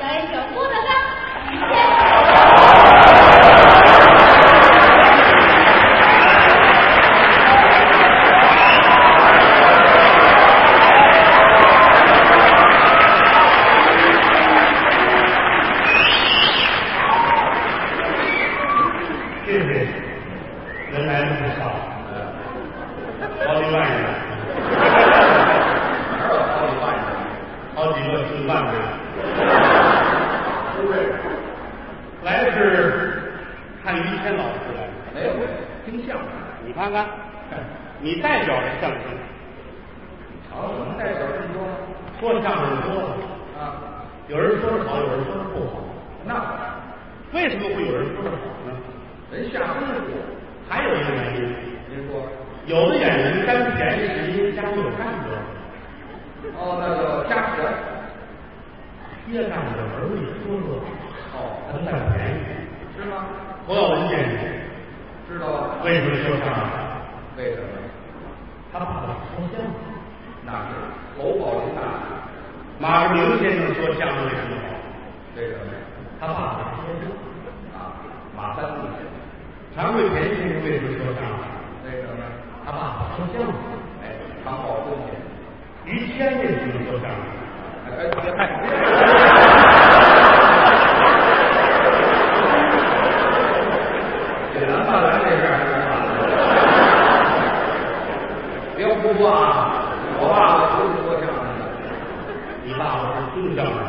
位小郭德纲， 谢谢，人来那么少，好几万人， 哪有好几万人？ 好几个10万人。 不认识。 来的是看于谦老师来的， 没有，听相声。 你看看，你代表着相声， 好，我们代表这么多说相声多了， 啊， 有人说的好，有人说的不好。 那为什么会有人说的好呢？ 人下功夫。 还有一个原因， 您说， 有的演员占便宜是因为家里有干部， 哦，那叫家权。 越干部儿子说的哦， 他占便宜。 是吗？ 侯耀文先生知道为什么说相声？ 为什么？ 他爸爸说相声。 那是侯宝林大师。 马志明先生说相声为什么好？ 为什么呀？ 他爸爸是先生。 啊，马三立先生。 常贵田先生为什么说相声？ 为什么呀？ 他爸爸说相声。 哎，常宝坤先生。 于谦为什么说相声？ 哎，这南半兰这事儿还是难的。别胡说啊！我爸爸不是说相声的。 你爸爸是听相声的。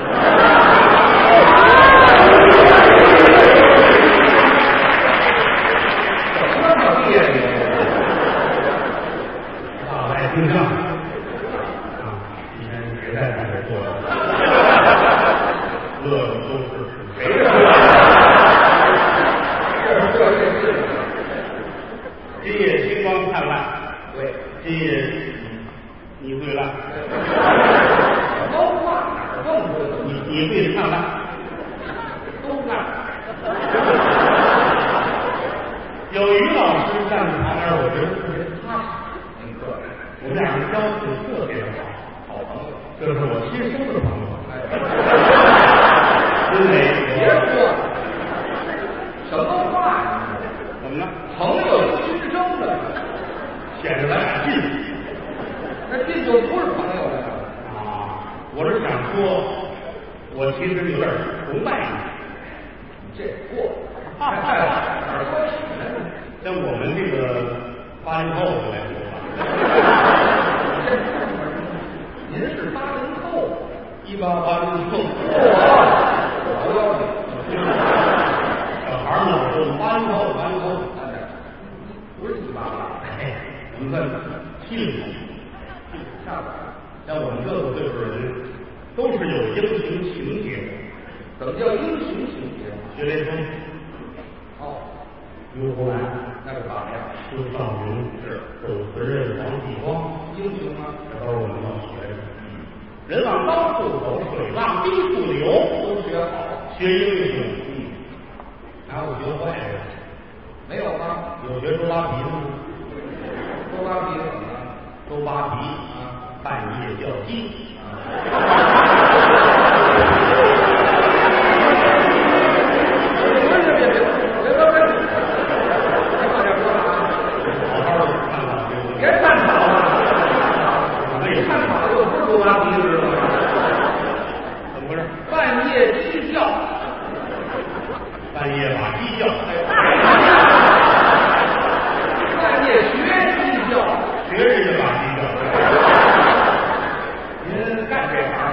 怎么那么别扭？ 爸爸爱听相声啊！以前谁在那儿坐着，乐的都是谁呀？今夜星光灿烂， 对， 今夜你会烂， 都烂哪儿更会你会灿烂， 都烂。 有于老师站在旁边，我觉得特别踏实。 您客气， 我们俩人交情特别的好， 好朋友。 这是我亲生的朋友。 哎， 因为别说什么话呀？ 怎么了？ 朋友亲生的， 显得咱俩近那这就不是朋友了。 啊！我是想说，我其实有点崇拜你。 这过哪儿说起来呢？ 像我们这个80后的来说吧， 您是80后 ，1880后， 我不要你。 小孩儿呢，我说80后， 不是1880， 哎，我们算70后， 下边像我们这个岁数人，都是有英雄情节的。 怎么叫英雄情节？ 薛雷锋、 哦， 刘胡兰、 那是榜样， 周少云、是周子任、王继光， 英雄吗？ 这都是我们要学的。人往高处走，水往低处流， 都学好。 学英雄。哪有学坏的？ 没有吗？ 有学周扒皮的吗？ 周扒皮怎么了？ 周扒皮啊，半夜叫鸡。 别探讨了，没探讨又不是周扒皮知道吗？ 怎么回事？ 半夜鸡叫， 半夜把鸡叫， 半夜学鸡叫， 学人家把鸡叫。 您干这行的，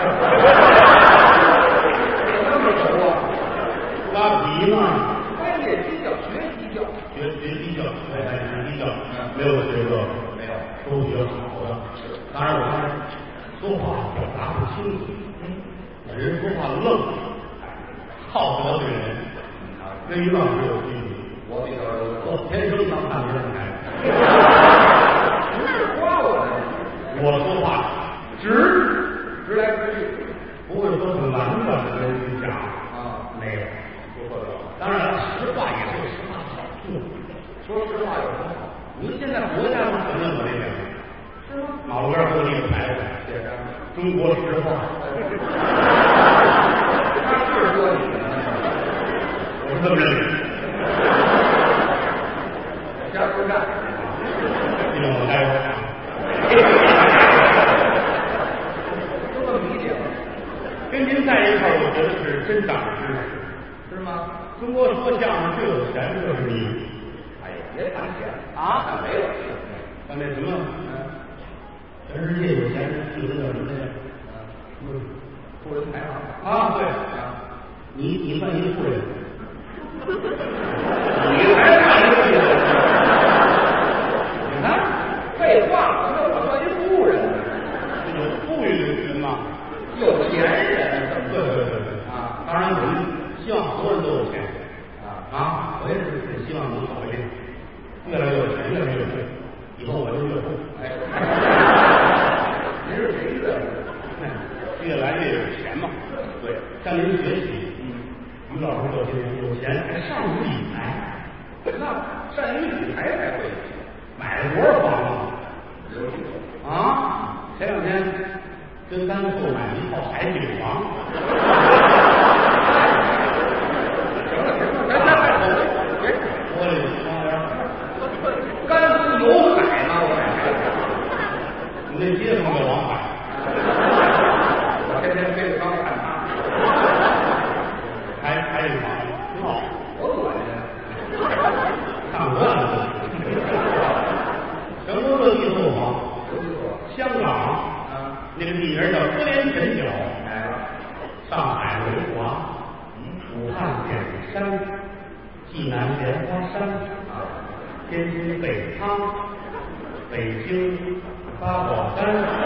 那么熟啊？ 扒皮嘛， 半夜鸡叫，学鸡叫， 学鸡叫，学鸡叫，没有学这个， 没有， 都学好的。当然，我刚才说话表达不清楚，人说话愣，好得罪人。跟于老师有区别， 我比较我天生当汉奸来。 不是夸我的， 我说话直直来直去不会说很婉转的跟人讲啊， 没有。 不错的。 当然了，实话也是有实话的好处。 说实话有什么好？ 你们现在国家都承认我这点， 是吗？ 马路边都立着牌子， 写着中国实话。 那是说你呢？ 我是这么认为。 瞎说干， 你让我待会儿。 都这么理解吗？ 跟您在一块儿，我觉得是真长知识， 是吗？ 中国说相声最有钱的就是你。 哎呀，别谈钱啊， 没有。 像那什么，全世界有钱人就那叫什么呀？ 富人排行啊，对啊，你算一富人， 你才算一富人。你看，废话，那我算一富人。 有富裕的人嘛， 有钱人。 对啊，当然我们希望所有人都有钱啊，我也是希望能好一点，越来越有钱，越来越富，以后我就越富。 哎，您是谁的？ 越来越有钱嘛。对，向您学习。于老师有钱还善于理财， 那善于理财才会买了多少房子啊？前两天跟甘肃买了一套海景房。 甘肃有海吗？我你那街坊叫王海。 我天天飞着刚看他。 海景房挺好， 多恶心！ 看不惯了。全国各地都有房。香港那个地名叫歌连臣角，上海维华，武汉点山，济南莲花山，天津北仓，北京八宝山。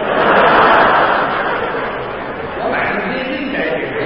我买的天津这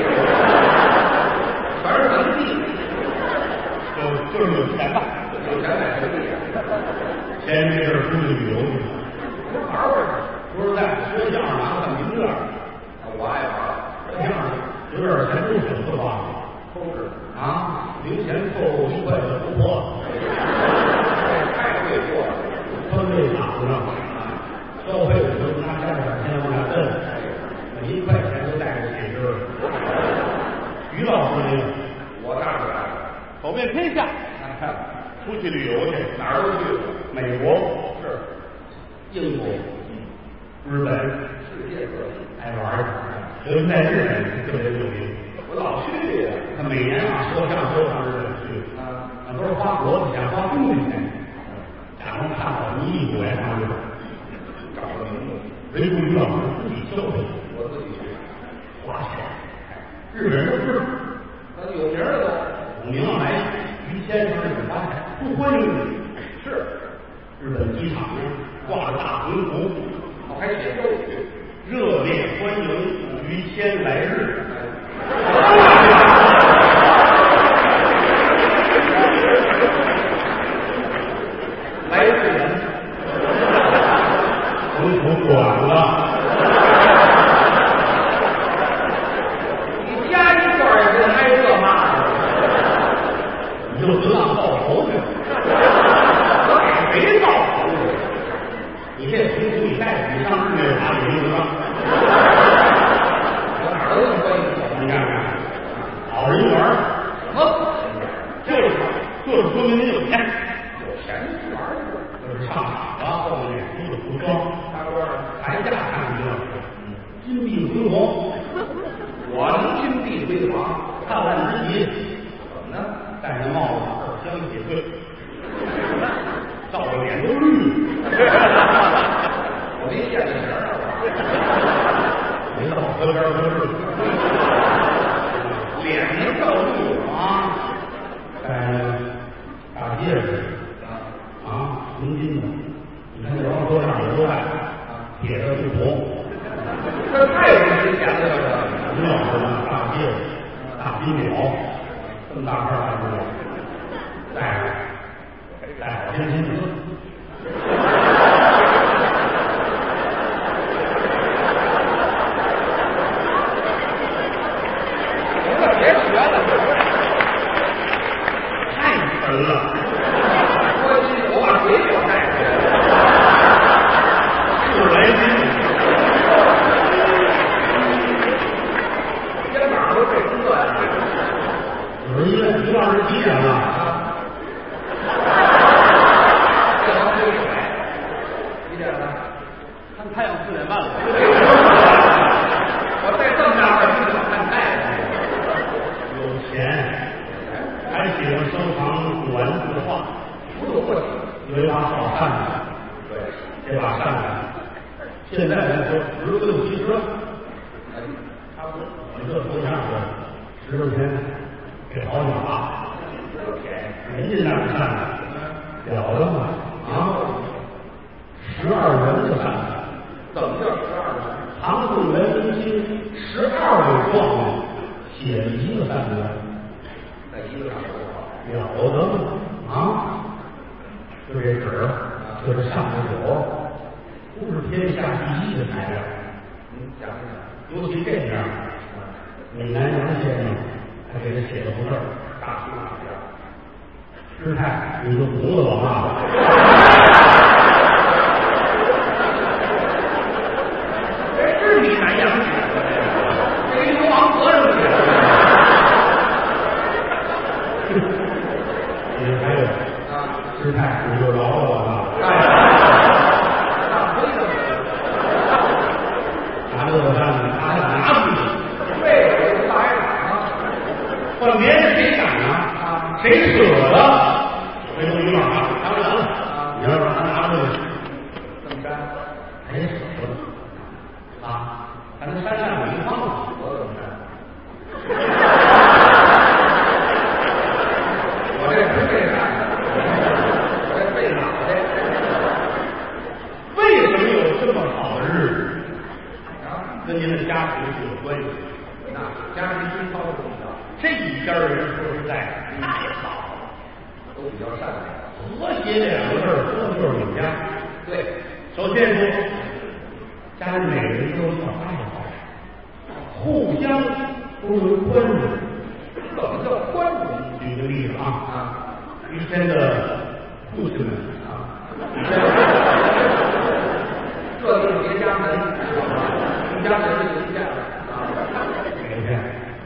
全是文地， 就是有钱吧， 有钱买文地。 前这阵儿出去旅游去， 玩玩。 不是在说相声拿看名片， 我爱玩。 这样有点钱不舍得花， 都是啊，零钱凑1块就不破了， 太会做了。 专为哪子呢？消费的时候拿家点钱往下蹬，每1块钱都带着写真。于老师呢？ 我大出来了， 走遍天下，出去旅游去， 哪儿都去过。 美国是英国、日本， 世界各地爱玩儿，尤其在日本特别有名。 我老去呀。 他每年说相声都上日本去，那都是花国子钱，花公家钱，假装看好1亿5元上日本， 找个名目， 唯独于老师自己消费， 我自己去。 花钱。日本人都知道， 那有名的都有名来于先生日本花钱，不欢迎你。 是日本机场呢挂着大横幅， 还写咒语， 热烈欢迎于谦来日。来日人，横幅短了。 你加一块儿也跟挨这骂了， 你就得当报仇去。我给谁报仇去？你这横幅你带着，你上日月潭也用得上。 我哪儿都能关系你看看，老人缘儿什么？ 就是说明您有钱。 有钱玩去了。 就是上场了，后面演出的服装， 大官儿， 台下看着就金碧辉煌， 我能金碧辉煌， 灿烂之极。 怎么呢？ 戴着帽子，耳香铁碎，照着脸都绿。 我没见着名儿没到河边都是， 脸能照绿啊，戴大戒指啊，纯金的。你看这王桌上也都戴，铁的不同。 这太不值钱了， 于老师呢，大戒指、大金表，这么大块大金表，戴好天津的。 别学了， 太沉了。 我把水表带去， 就来劲。 肩膀都被这样。 10块钱给好几把，人家那儿扇子了得吗？啊，12元的扇子， 怎么叫12元？ 唐宋元明清12位状元写了一个扇子， 在一个上多了得吗？啊，就这纸，就这扇子酒，不是天下第一的材料。 讲讲， 尤其这样，闽南杨先生他给他写了幅字儿， 大书哪边？ 师太，你就胡子往那吧。 这是闽南杨写的，这个流氓和尚写的。 你还有师太，你就饶了我吧。拿着我上去，拿出去。 对，大挨打啊！ 换别人谁敢啊？谁舍得？回头一望啊，拿不了了。你要让他拿出去， 怎么着？ 还舍不得啊？还能山上有一放我怎么着？我这不背啥，我这背脑袋。 为什么有这么好的日子？ 啊， 跟您的家庭是有关系。 那家人心操的重要， 这一家人说实在， 好，都比较善良。 和谐这两个字儿说的就是你们家。 对， 首先说，家里每个人都有小爱好，互相都能宽容。 怎么叫宽容？ 举个例子啊， 啊， 于谦的父亲们啊， 这就是别家门，知道吗？一家人就一家人啊。 每天。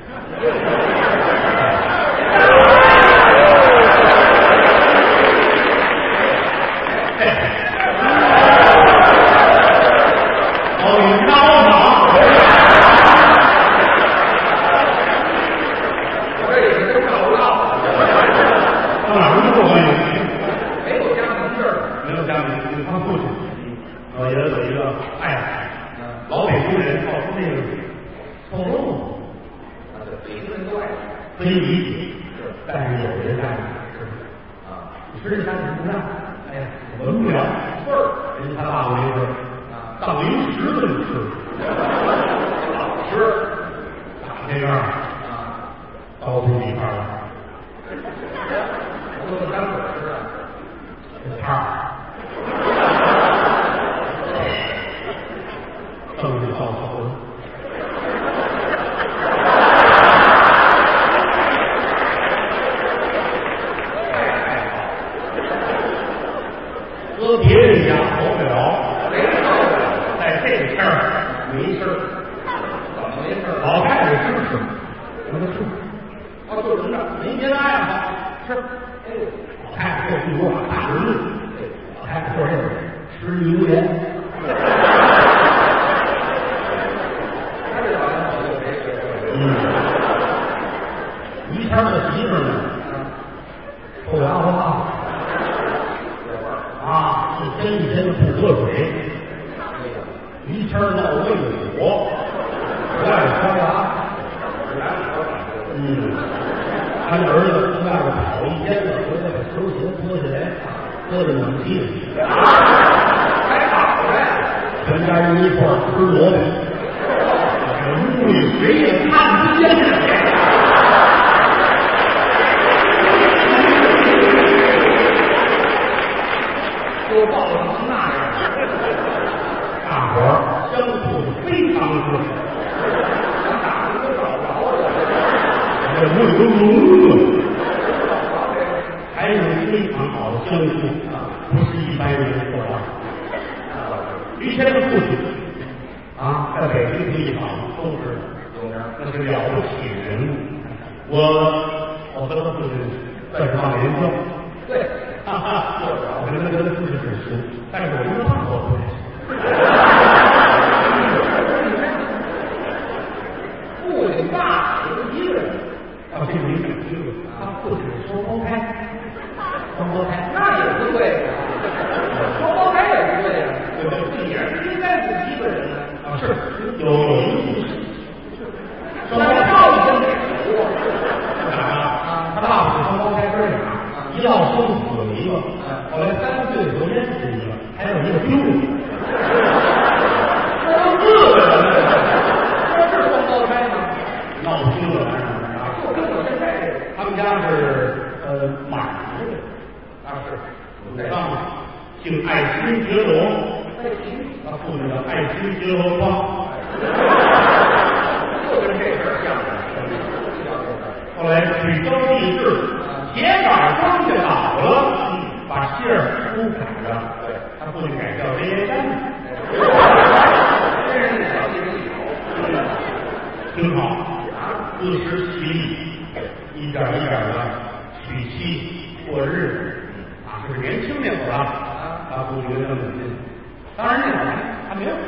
可以理解，但是有人家是啊，你说这家怎么不让？哎呀，闻不了味儿。人家他爸爸没事啊，当零食这么吃，老吃，打这边啊，刀子一块儿， 都是单腿吃啊， 这摊儿，正是到头了。搁别人家活不了，在这片儿没事儿， 怎么没事？ 老太太支持，让他吃。 他就人这没别的爱好，吃。老太太做地锅大人物，老太太做这个吃榴莲。于谦的媳妇呢，后牙花大。啊，一天一天的不喝水，于谦闹胃火，不爱刷牙。他那儿子从外边跑一天了，回来把球鞋脱下来，搁在暖气里， 还好呗。 全家人一块儿吃萝卜，这屋里谁也看不见。 都爆成那样， 大伙儿相处的非常之好， 打的都找不着了， 这屋里都聋了，还有非常好的相处啊，不是一般人做到。于谦的父亲啊，在北京这一场都是有名，那是了不起的人物。我和他父亲算是忘年交， 对， 我跟他父亲很熟，但是我跟他爸爸不认识。 父亲爸是一个人， 到这个没讲究了，他父亲是双胞胎， 那也不对呀，双胞胎也不对呀，这也是应该是一个人呢。 啊，是有一个故事， 双胞胎一天得熟啊。 一落生死了一个，后来3岁的时候淹死一个，还有一个丢了。 这都4个人了，这是双胞胎吗？ 闹心了，反正啊， 就跟我现在这个， 他们家是马儿的， 啊是， 在上面姓爱新觉罗，他父亲叫爱新觉罗光， 就跟这事儿像的。 后来举州立志，铁杆庄稼倒了，把姓儿都改了，对，他父亲改叫雷岩山， 真是小弟弟挺好，自食其力，一点一点的娶妻过日子，啊，这是年轻那会儿啊，他不觉得那么近，当然那会儿还没有他，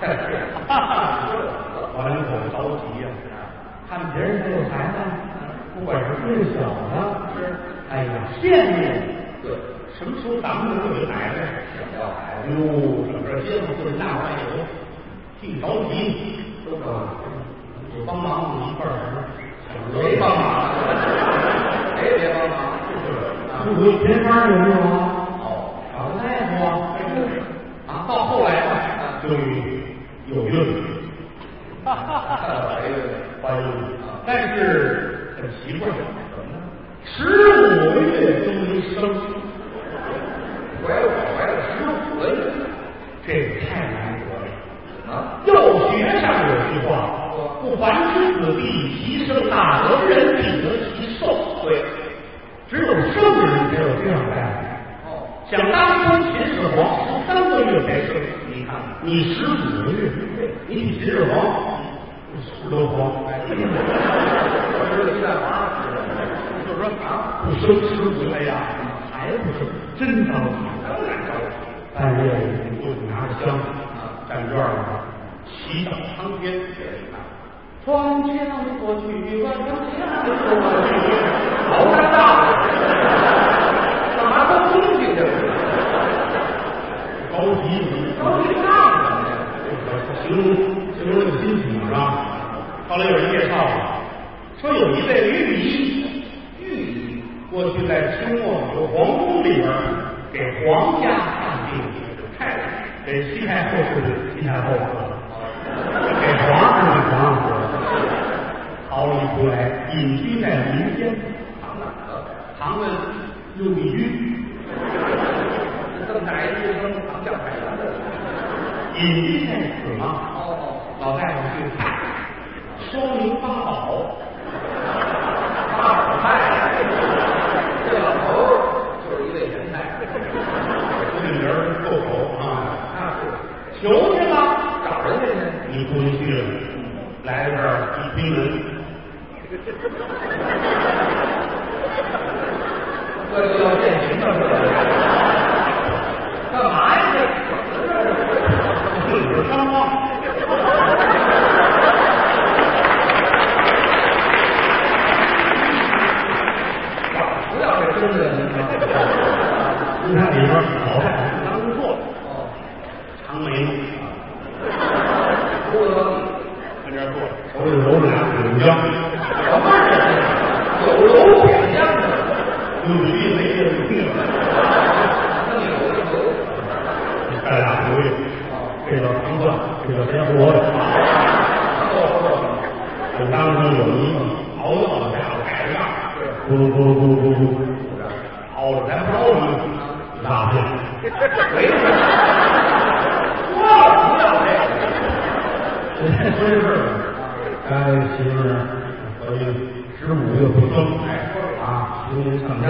完了我着急呀，看别人都有孩子。不管是最小的，是哎呀羡慕，对，什么时候咱们能有一孩子？想要孩子，哟，整个街坊四大外有，挺着急，都着急，有帮忙的一半人，谁帮忙？谁也别帮忙，不回偏方有没有啊？哦，找个大夫啊，到后来吧，终于有用，怀孕，但是。很奇怪，怎么呢？15个月都没生，怀了15个月，这个太难得了啊！药学上有句话，不凡之子弟，其生大德，人必得其寿。对，只有圣人才有这样的概念。想当初秦始皇13个月才生，你看你15个月，你比秦始皇10多皇。就是说啊，不生15，哎呀，还不生，真着急，当然着急。半夜你就拿着香站院里祈祷苍天，窗前过去万丈香，好尴尬，干嘛都东西去？着急唱什么呀？形容你心情是吧？后来有人介绍了。说有一位御医，过去在清末有皇宫里边给皇家看病，给西太后是西太后，给皇上是皇上，逃了一出来，隐居在民间，藏了6米居，这么大一医生藏叫海洋的，隐居在此嘛。老大夫去看，说明八宝。8宝菜，这老头就是一位人才，这名儿够口啊！求去吧，找人去，你不能去了，来这儿一推门，这就要现行了，是吧？干嘛呀？这自个儿伤亡。真的，你看里边老太太当工作，长眉毛，跟这儿坐着，手里揉着俩饼浆，什么有揉饼浆的，有一没有病了，带俩回去，这叫糖蒜，这叫鲜活的，我当中有一个熬药的家伙改着样，咕噜咕噜咕噜咕噜。熬着咱不熬着大便，没事，多了不要这个。我再说这事儿，媳妇儿怀孕15个月不生，啊，求您上家。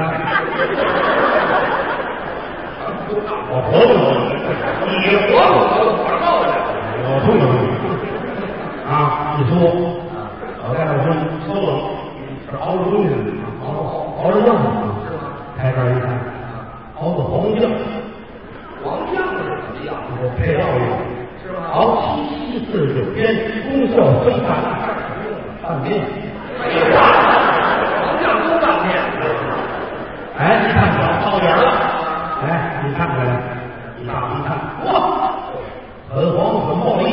我活不活？你活不活？我受得了。我不能啊！一说，老大夫说收了，是熬着东西，熬着药。开这儿一看，熬的黄酱，黄酱是什么药？我配药用，是吧？熬7、7、49天，功效生产，拌面。废话，黄酱都拌面。哎，你看表到点了，哎，你看看来，你大夫一看，哇，很黄很暴力。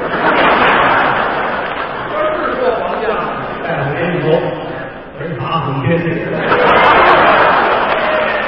这是说黄酱，大夫给你说，人茶很坚定。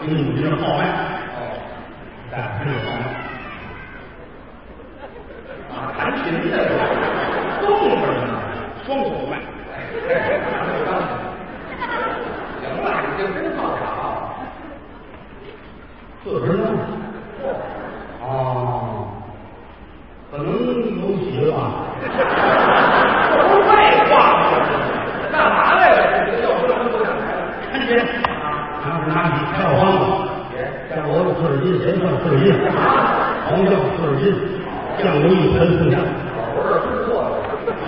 给母亲号脉，大夫这个号脉啊，弹琴的动着呢， 双手脉。 行了，你就真好吵。 40呢？哦，可能有喜了吧？ 这不是废话吗？干嘛来了？这要说不想来了。 看见拿笔开好方子，像我40斤，谁算40斤？黄酱40斤，酱油1盆4两。 我这吃错了。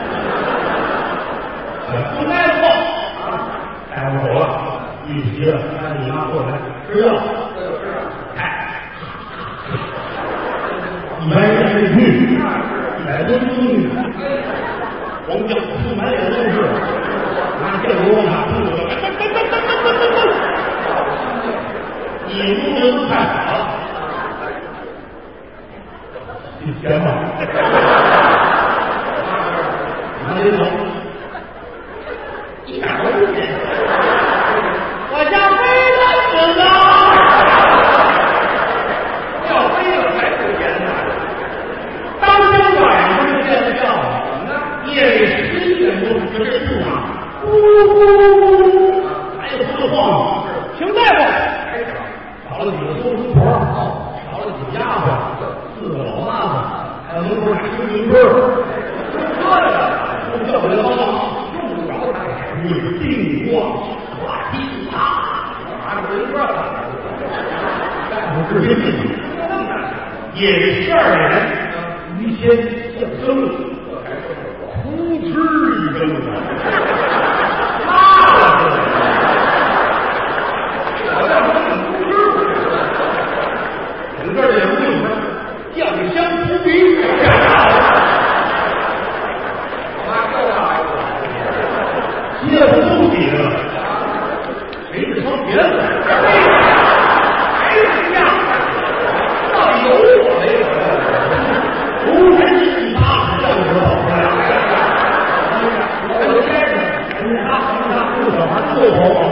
不来了大夫走了，一急了，让你妈过来吃药。 这就吃了。 100人进去，100多进去，黄酱铺满脸都是，拿酱油往下吐了，你屋子都太好了，你钱吧，拿领走，一点都不捡，我家飞了死了。 要飞了还不捡呢？ 当天晚上就见了笑了，夜里11点多，这树上，还有四晃，请大夫，找了几个收工婆，找了几个丫鬟，4个老妈子，还有门口俩新民歌，都叫人帮忙，用不着他，你定光瓦地塔，拿着人歌喊，大夫治病，夜里12点。于谦降生，呼哧一声，拉了出来。好像是呼哧，整个这屋里边酱香扑鼻，街上都挤着，谁是双别子？还是这样，到底有我没有？无人一发，正是好事。我天哪！这小孩最好，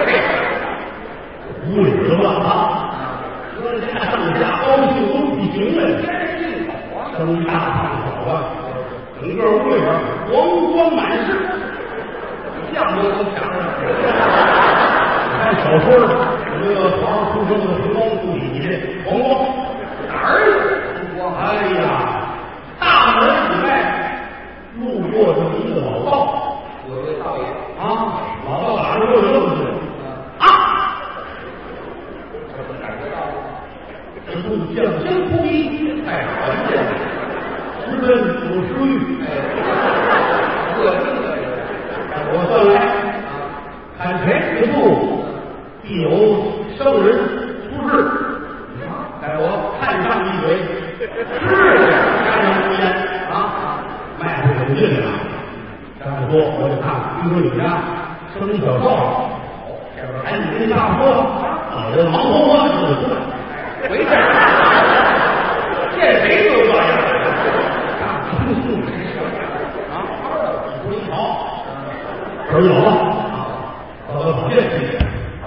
屋里边乱啊，上下高兴都不行了，声大唱小啊，整个屋里边黄光满室，酱油都抢上去了。看小说呢，有那个皇上出生的红光处理的黄光，哪儿有黄光？哎呀！大门以外，路过这么一个老道， 有位道爷啊，老道打着过去愣住了，啊！ 这不感觉到了？ 这路酱香扑鼻，太好见了，十分有食欲。 热心的让我算来，看谁此处必有圣人出世，待我看上一回，是家人无言啊，迈出手进来。张大说，我就看听说你们家生一小少，这边赶紧跟大说，老人忙活活就出来， 回事见谁都这样啊，出素啊，一说一瞧，这有了啊，到保健去，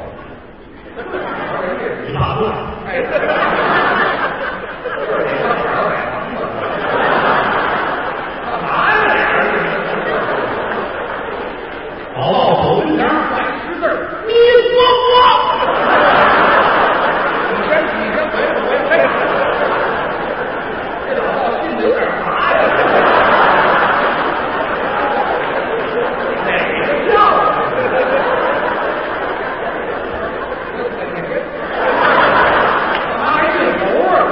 一大顿，老道走跟前还识字儿，你说我， 你先起身回回，这老道心里有点麻呀。哪个叫啊？干嘛还镜头啊？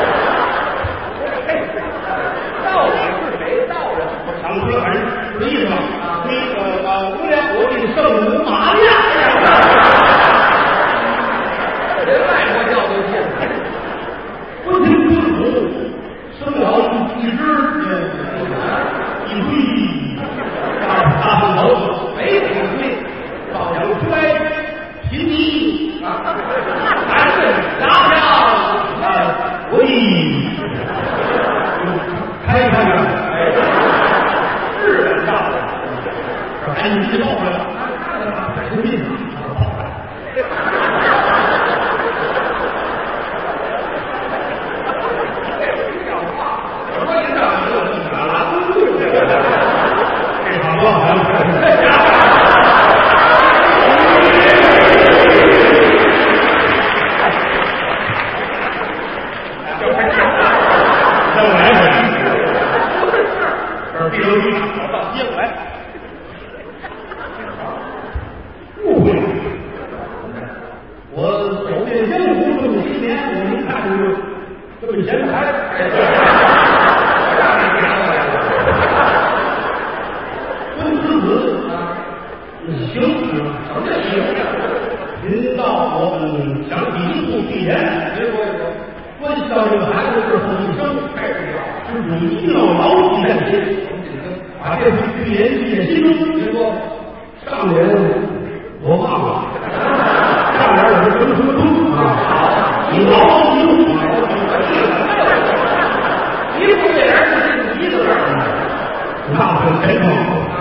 到底是谁道人？ 我常说反正是意思嘛，那个无量国的圣母玛利亚呀， 连外国教都信。 不听不服，生了一只一堆，大头没顶对， 照样出来贫泥， 还是大家喂，开开看，日本大的，赶紧去抱回来了，百岁命啊，抱回来。 我走遍江湖这么些年，我没看见这么闲的孩子。温子子啊，行，什么叫行？您到我们想起一步必言，别说一说，关照这个孩子日后一生太重要，施主一定要牢记在心，把这副预言记在心中。别说上联我忘了，上联有什么东啊？你牢记住，一副这人是一个人，那很沉重。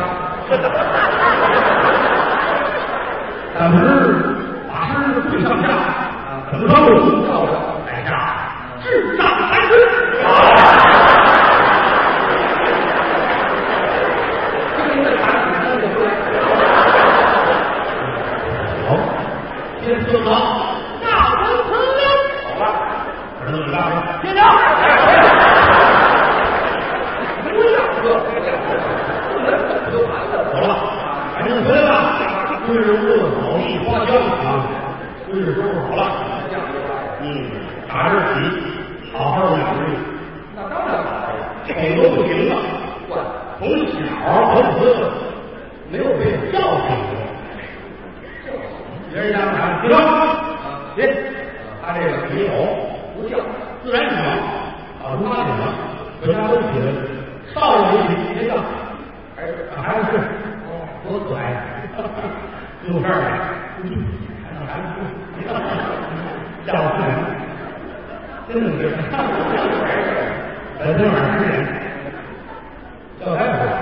咱们是法师会上下，怎么说？照着在下智障三师。听着谈起真的好，先说好，大文辞了。好了，儿子大人，接着。不要这，不能走就完了。走了，反正回来了。归人物好意花香啊，归置收拾好了。打这起好好养育，那当然好了，这都不行了。从小文子没有被教训过，别人家长起床别，他这个没有不叫自然醒，早晨8点了，回家都起来，少爷没起别叫，孩子睡，多可爱。有事儿了，叫我出来，真的是。昨天晚上10点，叫太太，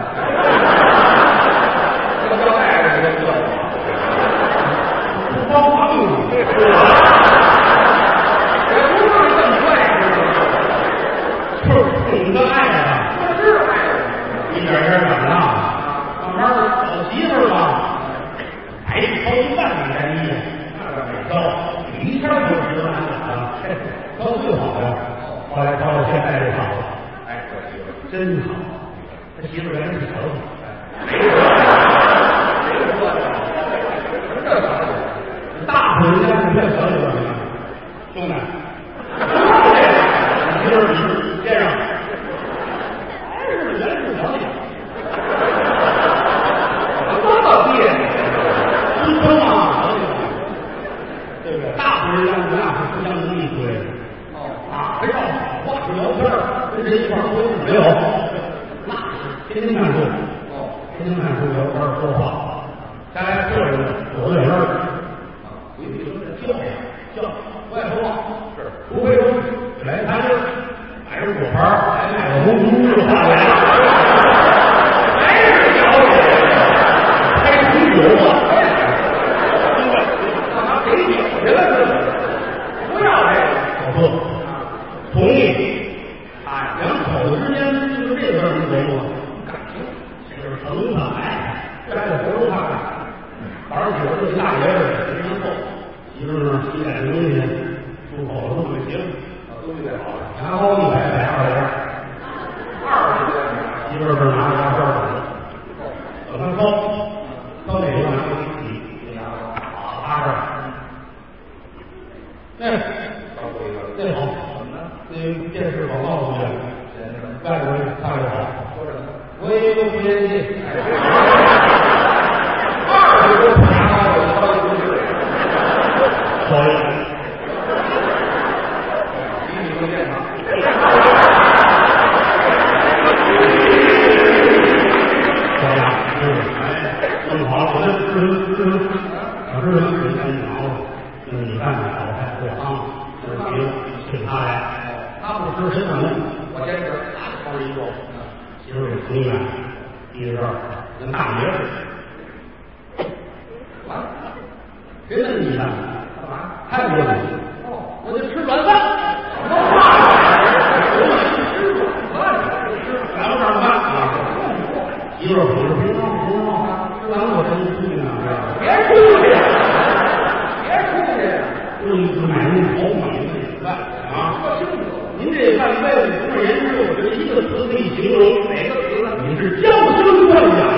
叫太太就叫我，不帮忙了。我不是这么坏，就是你的爱啊，这是爱，一点点长大，慢慢找媳妇吧。还超1万里单衣，那没招，一下就10万了，招最好的。后来招到现在这好了，哎，这媳妇真好，他媳妇原来是瞧瞧，谁说的？这瞧瞧，大户人家不骗小姐怎么样？兄弟，你媳妇你先生，还是原来是小姐，多倒闭。村啊，对不对？大户人家那是互相能力出来的。啊，没少话是聊天，跟人一块儿没有，那是天天看书，天天看书聊天说话，家来客人躲在那儿，回去说这叫呀叫，外头啊是，除非说来餐厅买着果盘来卖个红猪肉大来了，还是小姐开红酒啊。给酒去了，不要这个，我说同意。啊，两口子之间就是这个事儿能琢磨，感情就是疼他爱，摘了活都看看。晚上起来跟大爷似的，谁能够？媳妇儿洗脸东西，漱口了都不行，都预备好了，牙膏100买200样，20个，媳妇儿这拿着牙刷等着，等他烧哪个拿过去洗，牙膏好搭着。哎，最好怎么呢？那电视广告出去，外国人看着好，说什么？我也有不愿意，20多块牙膏我掏一不是，所以比你更健康。小雅，弄好了，我这小知识给你忙了。你看炒菜做汤，行，请他来，他不吃谁管用？我坚持，他掏一个，媳妇儿永远低着这儿，跟大爷似的。完了，谁问你呢？干嘛？还不问你？哦，我就吃软饭。什么话？吃软饭？吃咱们这儿饭啊？媳妇儿捧着平汤，吃完我真出去呢，别出去。买那好买的米饭啊！您这饭菜总而言之，我觉得一个词可以形容，哪个词呢？你是娇生惯养。